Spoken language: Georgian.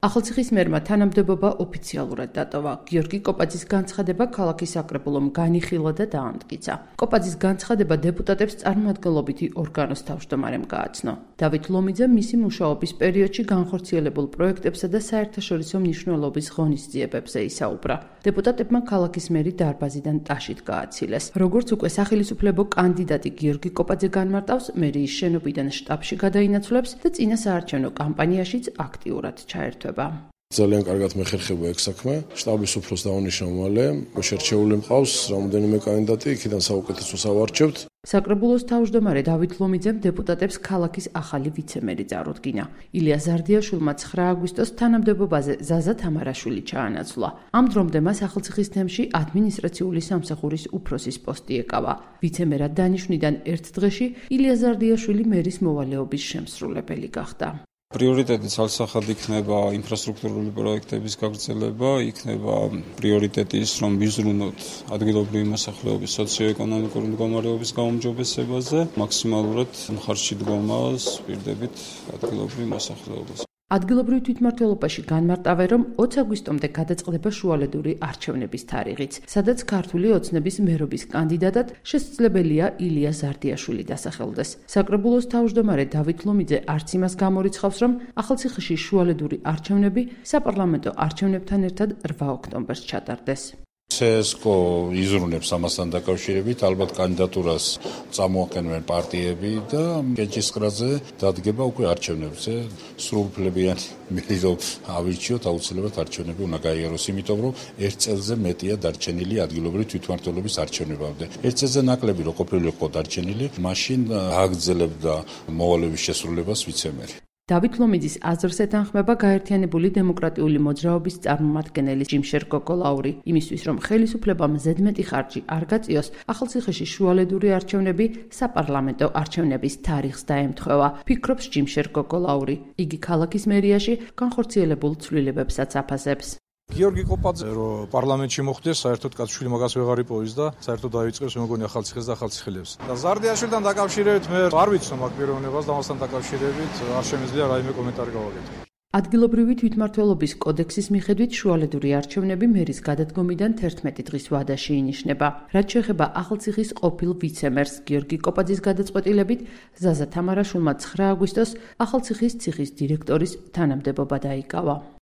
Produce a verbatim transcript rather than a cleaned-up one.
ახალციხის მერმა თანამდებობა ოფიციალურად დატოვა. გიორგი კოპაძის განცხადება ქალაქის საკრებულომ განიხილა და დაამტკიცა. კოპაძის განცხადება დეპუტატებს წარმომადგენლობითი ორგანოს თავმჯდომარემ გააცნო. დავით ლომიძე მისი მუშაობის პერიოდში განხორციელებულ პროექტებსა და საერთაშორისო მნიშვნელობის ღონისძიებებზე ისაუბრა. დეპუტატებმა ქალაქის მერი დარბაზიდან ტაშით გააცილეს. როგორც უკვე სახელისუფლებო კანდიდატი გიორგი კოპაძე განმარტავს, მერიის შენობიდან შტაბში გადაინაცვლებს და წინა საარჩევნო კამპანიაშიც აქტიურად ჩაერთვება. ძალიან კარგად მეხერხება ეგ საქმე. შტაბის უფროს დაუნიშნავ მალე, შერჩეული მყავს რამდენიმე კანდიდატი, იქიდან საუკეთესოს ავარჩევთ. საკრებულოს თავმჯდომარე დავით ლომიძემ დეპუტატებს ქალაქის ახალი ვიცემერი წარუდგინა. ილია ზარდიაშვილმა ცხრა აგვისტოს თანამდებობაზე ზაზა თამარაშვილი ჩაანაცვლა. ამ დრომდე მას ახალციხის თემში ადმინისტრაციული სამსახურის უფროსის პოსტი ეკავა. ვიცემერად დანიშვნიდან ერთ დღეში ილია ზარდიაშვილი მერის მოვალეობის შემსრულებელი გახდა. პრიორიტეტი ცალსახად იქნება ინფრასტრუქტურული პროექტების გაგრძელება, იქნება პრიორიტეტი ის, რომ ვიზრუნოთ ადგილობრივი მოსახლეობის სოციო-ეკონომიკური მდგომარეობის გაუმჯობესებაზე, მაქსიმალურად მხარში დგომას ვირდებით ადგილობრივ მოსახლეობას. ადგილობრივ თვითმმართველობაში განმარტავენ, რომ ოც აგვისტომდე გადაწყდება შუალედური არჩევნების თარიღიც, სადაც ქართული ოცნების მერობის კანდიდატად შესაძლებელია ილია ზარდიაშვილი დასახელდეს. საკრებულოს თავმჯდომარე დავით ლომიძე არც იმას გამორიცხავს, რომ ახალციხეში შუალედური არჩევნები საპარლამენტო არჩევნებთან ერთად რვა ოქტომბერს ჩატარდეს. ცესკო იზრუნებს ამასთან დაკავშირებით, ალბათ კანდიდატურას წამოაყენებენ პარტიები და კენჭისყრაზე დადგება უკვე არჩევნებზე. სრულუფლებიანი მერიდო ავირჩიოთ, აუცილებლად არჩევნები უნდა გაიაროს, იმიტომ რომ ერთ წელზე მეტია დარჩენილი ადგილობრივი თვითმმართველობის არჩევნებამდე. ერთ წელზე ნაკლები რო ყოფილიყო დარჩენილი, მაშინ აგრძელებდა მოვალეობის შესრულებას ვიცემერი. დავით ლომიძის აზრს ეთანხმება გაერთიანებული დემოკრატიული მოძრაობის წარმომადგენელი ჯიმშერ კოკოლაური, იმისთვის რომ ხელისუფლებამ ზედმეტი ხარჯი არ გაწიოს, ახალციხეში შუალედური არჩევნები საპარლამენტო არჩევნების თარიღს დაემთხვევა, ფიქრობს ჯიმშერ კოკოლაური. იგი ქალაქის მერიაში განხორციელებულ ცვლილებებსაც აფასებს. გიორგი კოპაძე რომ პარლამენტში მოხვდეს, საერთოდ კაცშვილი მაგას ვეღარ იპოვის და საერთოდ დაიწყებს მეგონი ახალციხეს და ახალციხელებს. და ზარდიაშვილთან დაკავშირებით მე არ ვიცნობ აქ პიროვნებას და მასთან დაკავშირებით არ შემიძლია რაიმე კომენტარი გავაკეთო. ადგილობრივი თვითმმართველობის კოდექსის მიხედვით შუალედური არჩევნები მერის გადადგომიდან თერთმეტი დღის ვადაში ინიშნება. რაც შეეხება ახალციხის ყოფილ ვიცემერს გიორგი კოპაძის გადაწყვეტილებით, ზაზა თამარაშვილმა ცხრა აგვისტოს ახალციხის ციხის დირექტორის თანამდებობა დაიკავა.